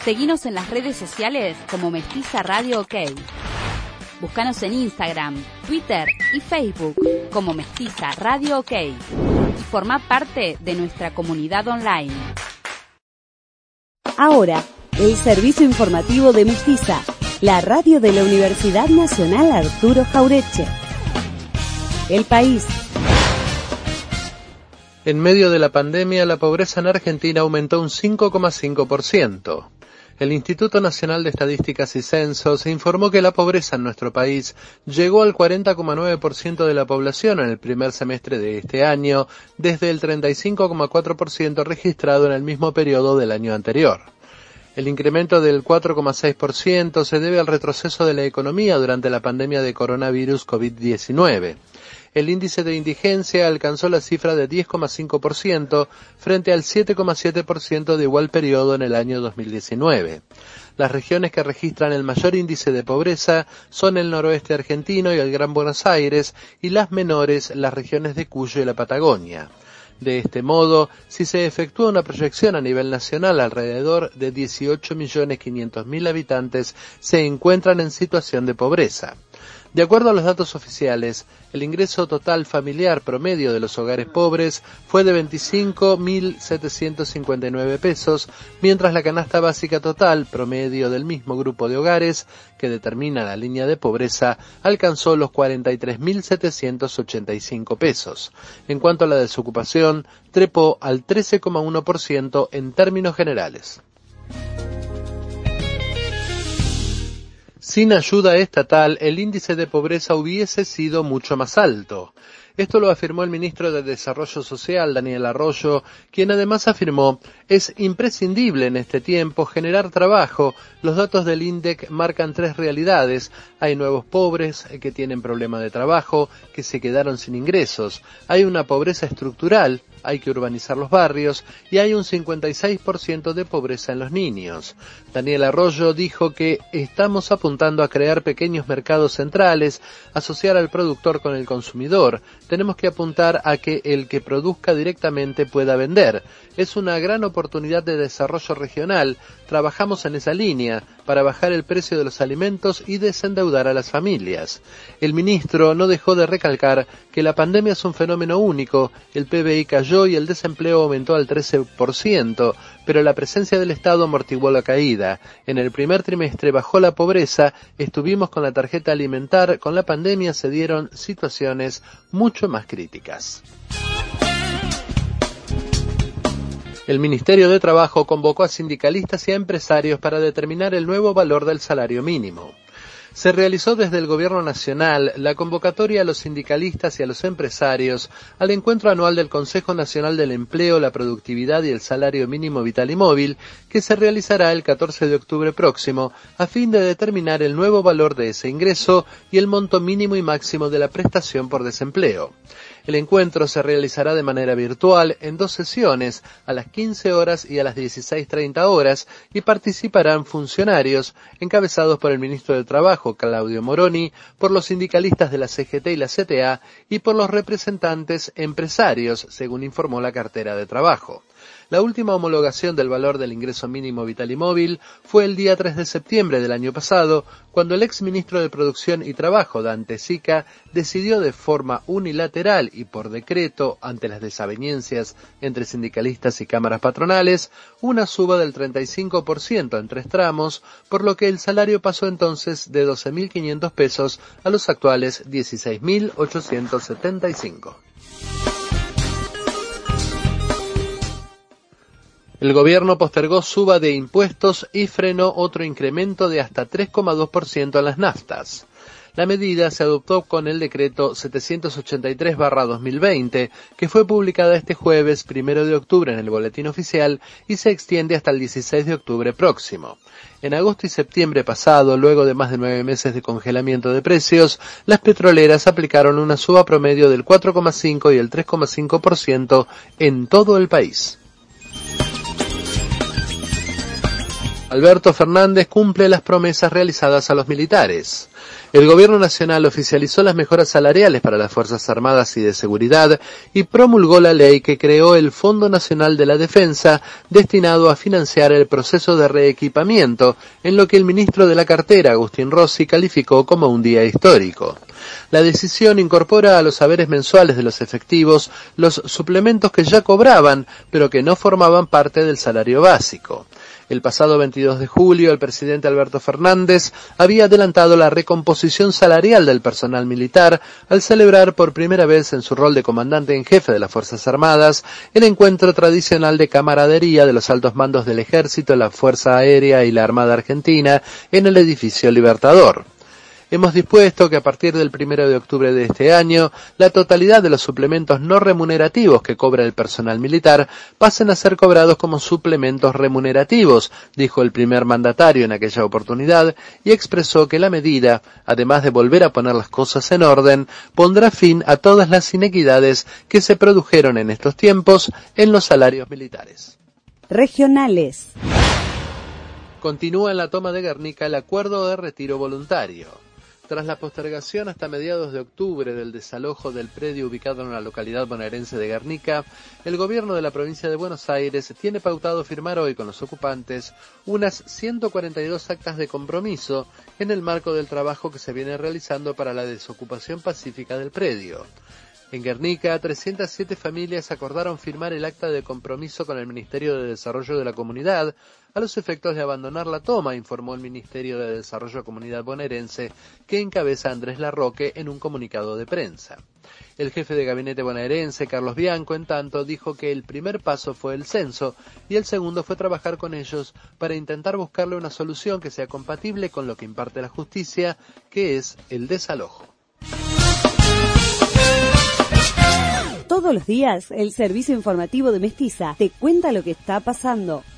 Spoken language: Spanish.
Seguinos en las redes sociales como Mestiza Radio OK. Búscanos en Instagram, Twitter y Facebook como Mestiza Radio OK. Y formá parte de nuestra comunidad online. Ahora, el servicio informativo de Mestiza, la radio de la Universidad Nacional Arturo Jauretche. El país. En medio de la pandemia, la pobreza en Argentina aumentó un 5,5%. El Instituto Nacional de Estadísticas y Censos informó que la pobreza en nuestro país llegó al 40,9% de la población en el primer semestre de este año, desde el 35,4% registrado en el mismo periodo del año anterior. El incremento del 4,6% se debe al retroceso de la economía durante la pandemia de coronavirus COVID-19. El índice de indigencia alcanzó la cifra de 10,5% frente al 7,7% de igual periodo en el año 2019. Las regiones que registran el mayor índice de pobreza son el noroeste argentino y el Gran Buenos Aires, y las menores las regiones de Cuyo y la Patagonia. De este modo, si se efectúa una proyección a nivel nacional, alrededor de 18.500.000 habitantes se encuentran en situación de pobreza. De acuerdo a los datos oficiales, el ingreso total familiar promedio de los hogares pobres fue de 25.759 pesos, mientras la canasta básica total promedio del mismo grupo de hogares, que determina la línea de pobreza, alcanzó los 43.785 pesos. En cuanto a la desocupación, trepó al 13,1% en términos generales. Sin ayuda estatal, el índice de pobreza hubiese sido mucho más alto. Esto lo afirmó el ministro de Desarrollo Social, Daniel Arroyo, quien además afirmó: es imprescindible en este tiempo generar trabajo. Los datos del INDEC marcan tres realidades. Hay nuevos pobres que tienen problema de trabajo, que se quedaron sin ingresos. Hay una pobreza estructural, hay que urbanizar los barrios, y hay un 56% de pobreza en los niños. Daniel Arroyo dijo que estamos apuntando a crear pequeños mercados centrales, asociar al productor con el consumidor. Tenemos que apuntar a que el que produzca directamente pueda vender. Es una gran oportunidad de desarrollo regional. Trabajamos en esa línea para bajar el precio de los alimentos y desendeudar a las familias. El ministro no dejó de recalcar que la pandemia es un fenómeno único. El PBI cayó y el desempleo aumentó al 13%, pero la presencia del Estado amortiguó la caída. En el primer trimestre bajó la pobreza, estuvimos con la tarjeta alimentar, con la pandemia se dieron situaciones mucho más críticas. El Ministerio de Trabajo convocó a sindicalistas y a empresarios para determinar el nuevo valor del salario mínimo. Se realizó desde el Gobierno Nacional la convocatoria a los sindicalistas y a los empresarios al encuentro anual del Consejo Nacional del Empleo, la Productividad y el Salario Mínimo Vital y Móvil, que se realizará el 14 de octubre próximo, a fin de determinar el nuevo valor de ese ingreso y el monto mínimo y máximo de la prestación por desempleo. El encuentro se realizará de manera virtual en 2 sesiones, a las 15 horas y a las 16:30 horas, y participarán funcionarios encabezados por el ministro de Trabajo, Claudio Moroni, por los sindicalistas de la CGT y la CTA y por los representantes empresarios, según informó la cartera de trabajo. La última homologación del valor del ingreso mínimo vital y móvil fue el día 3 de septiembre del año pasado, cuando el exministro de Producción y Trabajo, Dante Sica, decidió de forma unilateral y por decreto, ante las desavenencias entre sindicalistas y cámaras patronales, una suba del 35% en 3 tramos, por lo que el salario pasó entonces de 12.500 pesos a los actuales 16.875. El gobierno postergó suba de impuestos y frenó otro incremento de hasta 3,2% en las naftas. La medida se adoptó con el decreto 783/2020, que fue publicada este jueves 1 de octubre en el Boletín Oficial y se extiende hasta el 16 de octubre próximo. En agosto y septiembre pasado, luego de más de 9 meses de congelamiento de precios, las petroleras aplicaron una suba promedio del 4,5 y el 3,5% en todo el país. Alberto Fernández cumple las promesas realizadas a los militares. El Gobierno Nacional oficializó las mejoras salariales para las Fuerzas Armadas y de Seguridad y promulgó la ley que creó el Fondo Nacional de la Defensa, destinado a financiar el proceso de reequipamiento, en lo que el ministro de la cartera, Agustín Rossi, calificó como un día histórico. La decisión incorpora a los haberes mensuales de los efectivos los suplementos que ya cobraban, pero que no formaban parte del salario básico. El pasado 22 de julio, el presidente Alberto Fernández había adelantado la recomposición salarial del personal militar al celebrar por primera vez en su rol de comandante en jefe de las Fuerzas Armadas el encuentro tradicional de camaradería de los altos mandos del Ejército, la Fuerza Aérea y la Armada Argentina en el edificio Libertador. Hemos dispuesto que a partir del 1 de octubre de este año, la totalidad de los suplementos no remunerativos que cobra el personal militar pasen a ser cobrados como suplementos remunerativos, dijo el primer mandatario en aquella oportunidad, y expresó que la medida, además de volver a poner las cosas en orden, pondrá fin a todas las inequidades que se produjeron en estos tiempos en los salarios militares. Regionales. Continúa en la toma de Guernica el acuerdo de retiro voluntario. Tras la postergación hasta mediados de octubre del desalojo del predio ubicado en la localidad bonaerense de Guernica, el gobierno de la provincia de Buenos Aires tiene pautado firmar hoy con los ocupantes unas 142 actas de compromiso en el marco del trabajo que se viene realizando para la desocupación pacífica del predio. En Guernica, 307 familias acordaron firmar el acta de compromiso con el Ministerio de Desarrollo de la Comunidad a los efectos de abandonar la toma, informó el Ministerio de Desarrollo Comunidad bonaerense, que encabeza Andrés Larroque en un comunicado de prensa. El jefe de gabinete bonaerense, Carlos Bianco, en tanto, dijo que el primer paso fue el censo y el segundo fue trabajar con ellos para intentar buscarle una solución que sea compatible con lo que imparte la justicia, que es el desalojo. Todos los días, el servicio informativo de Mestiza te cuenta lo que está pasando.